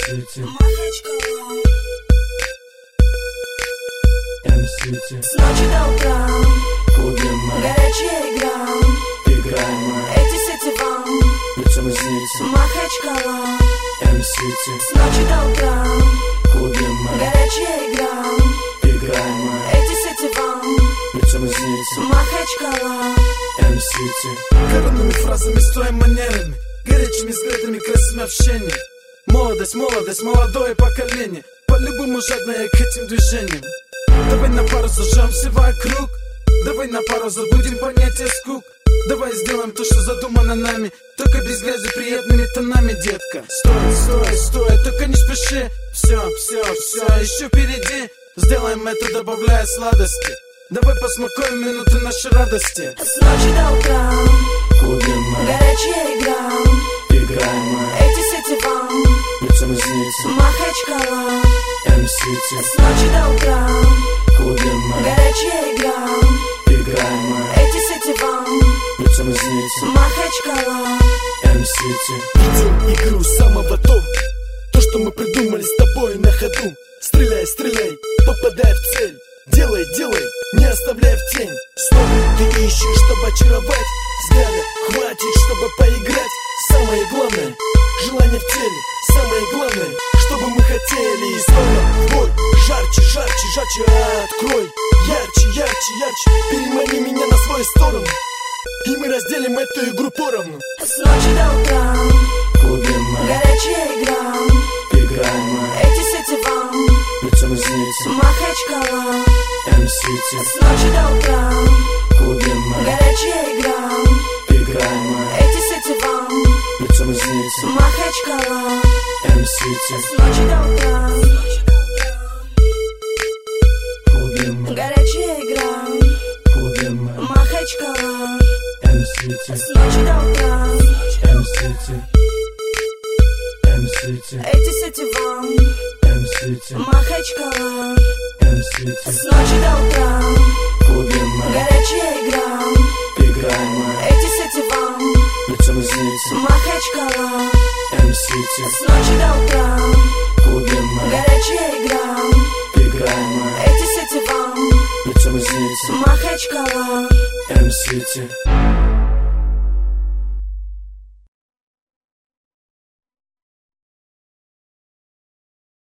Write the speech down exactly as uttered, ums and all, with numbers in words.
эм-сити, эм-сити. С ночи до утра В клубе мы горячая игра. играем мы, Эти сети вам причем извините. Махачкала. эм-сити, С ночи до утра в клубе мы горячая игра. играем мы, Эти сети вам причем извините. Махачкала. эм-сити. Коронными фразами, стоя манерами, горячими взглядами, красивым общением. Молодость, молодость, молодое поколение, по-любому жадное к этим движениям. Давай на пару зажжемся вокруг, давай на пару забудем понятие скук. Давай сделаем то, что задумано нами, только без грязи, приятными тонами, детка. Стой, стой, стой, только не спеши. Все, все, все, еще впереди. Сделаем это, добавляя сладости. Давай посмакуем минуты нашей радости. С ночи до утра В клубе мы горячая игра. играем мы, Эти сети вам причем извините. Махачкала. эм-сити, С ночи до утра в клубе мы горячая игра. играем мы, Эти сети вам причем извините. Махачкала. эм-сити. Видим игру самого то, то, что мы придумали с тобой на ходу. Стреляй, стреляй, попадай в цель. Делай, делай, не оставляй в тень. Снова ты ищешь, чтобы очаровать. Взгляда хватит, чтобы поиграть. Самое главное, желание в теле. Самое главное, чтобы мы хотели. И снова в бой, жарче, жарче, жарче. Открой, ярче, ярче, ярче. Перемани меня на свою сторону, и мы разделим эту игру поровну. С ночи до утра В клубе мы горячая игра. играем мы, Эти сети вам причем извините. Махачкала. эм-сити, С ночи до утра в клубе мы горячая игра. играем мы, Эти сети вам причем извините. Махачкала. эм-сити, С ночи до утра в клубе мы горячая игра. в клубе мы Махачкала. эм-сити, С ночи до утра эм-сити, эм-сити, эти сети вам эм-сити, Махачкала. эм-сити, С ночи до утра в клубе мы горячая игра. играем мы, Эти сети вам причем извините. Махачкала. эм-сити, С ночи до утра в клубе мы горячая игра. играем мы, Эти сети вам причем извините. Махачкала. эм-сити.